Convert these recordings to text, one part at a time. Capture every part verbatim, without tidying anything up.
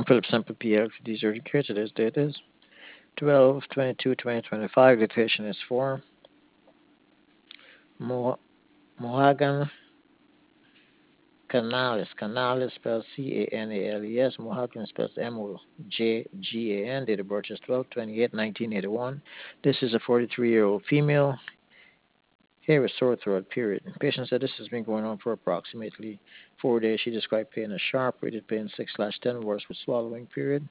Philip Semple P L, these urgent care. Today's date is twelve twenty-two twenty twenty-five. The patient is for Mo- Mohagan Canalis. Canalis spelled C A N A L E S. Mohagan spelled M O J G A N. Date of birth is twelve twenty-eight nineteen eighty-one. This is a forty-three-year-old female. Hair is sore throat, period. Patient said this has been going on for approximately four days. She described pain as sharp, rated pain six slash ten, worse with swallowing, period.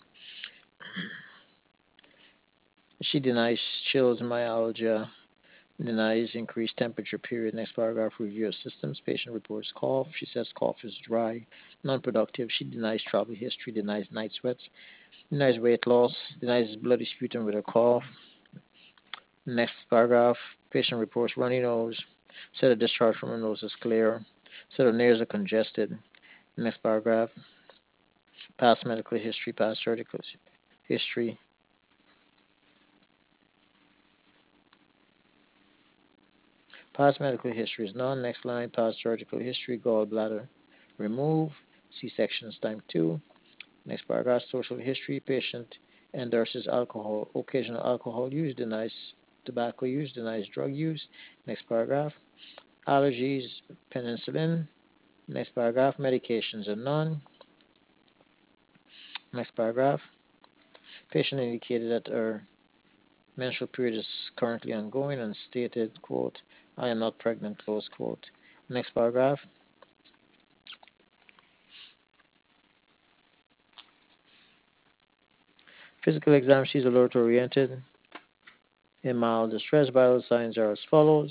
She denies chills, myalgia, denies increased temperature, period. Next paragraph, review of systems. Patient reports cough. She says cough is dry, non-productive. She denies travel history, denies night sweats, denies weight loss, denies bloody sputum with her cough. Next paragraph, patient reports runny nose, said a discharge from her nose is clear, said her ears are congested. Next paragraph, past medical history, past surgical history. Past medical history is none. Next line, past surgical history, gallbladder remove, C-sections time two. Next paragraph, social history, patient endorses alcohol, occasional alcohol use, denies tobacco use, denies drug use. Next paragraph, allergies, penicillin. Next paragraph, medications are none. Next paragraph, patient indicated that her menstrual period is currently ongoing and stated, quote, I am not pregnant, close quote. Next paragraph, physical exam, she's alert oriented. In mild distress, vital signs are as follows.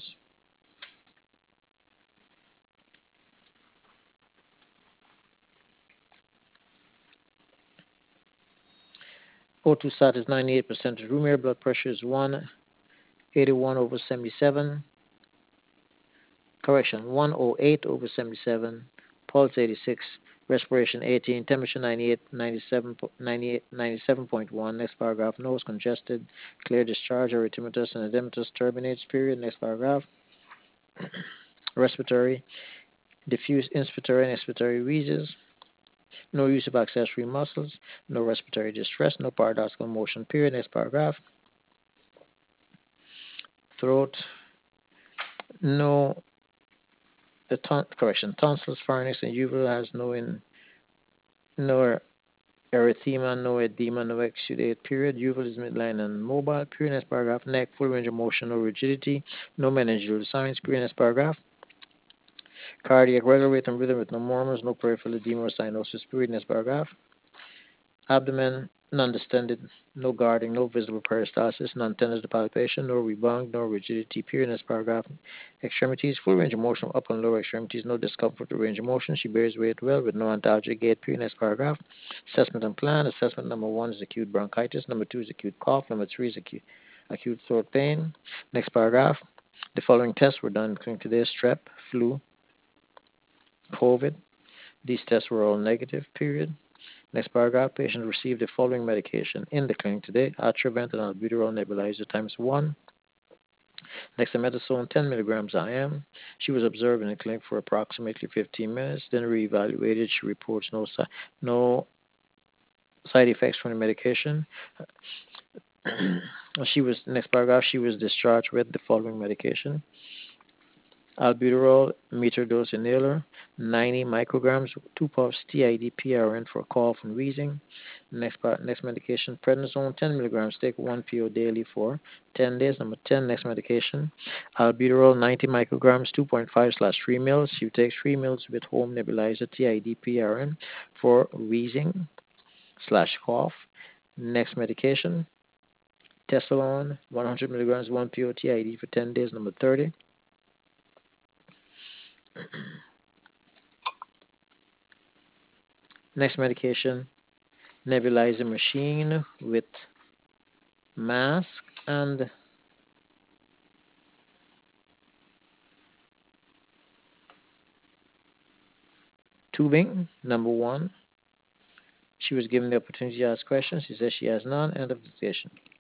O two sat is ninety-eight percent of room air, blood pressure is one eighty-one over seventy-seven. Correction, one oh eight over seventy-seven. Pulse eighty-six, respiration eighteen, temperature ninety-eight, ninety-seven, ninety-eight, ninety-seven point one. Next paragraph, nose congested, clear discharge, erythematous and edematous turbinates, period. Next paragraph, respiratory, diffuse inspiratory and expiratory wheezes, no use of accessory muscles, no respiratory distress, no paradoxical motion, period. Next paragraph, throat, no, the ton, correction, tonsils, pharynx, and uvula has no in, no erythema, no edema, no exudate, period. Uvula is midline and mobile, period. Next paragraph, neck, full range of motion, no rigidity, no meningeal signs, period. Next paragraph, cardiac, regular rate and rhythm with no murmurs, no peripheral edema or cyanosis, period. Next paragraph, abdomen, non-distended, no guarding, no visible peristalsis, non-tender palpation, no rebound, no rigidity, period. Next paragraph, extremities, full range of motion, upper and lower extremities, no discomfort or range of motion. She bears weight well with no antalgic gait, period. Next paragraph, assessment and plan. Assessment number one is acute bronchitis. Number two is acute cough. Number three is acute, acute throat pain. Next paragraph, the following tests were done including today, strep, flu, COVID. These tests were all negative, period. Next paragraph, patient received the following medication in the clinic today, Atrovent and albuterol nebulizer times one, dexamethasone ten milligrams I M. She was observed in the clinic for approximately fifteen minutes, then reevaluated. She reports no, no side effects from the medication. she was, next paragraph, she was discharged with the following medication. Albuterol, meter dose inhaler, ninety micrograms, two puffs, T I D P R N for cough and wheezing. Next part, next medication, prednisone, ten milligrams, take one P O daily for ten days. Number ten, next medication, albuterol, ninety micrograms, two point five slash three mils. You take three mils with home nebulizer, T I D P R N for wheezing slash cough. Next medication, Tessalon, one hundred milligrams, one P O T I D for ten days. Number thirty. Next medication, nebulizer machine with mask and tubing. Number one. She was given the opportunity to ask questions. She says she has none. End of discussion.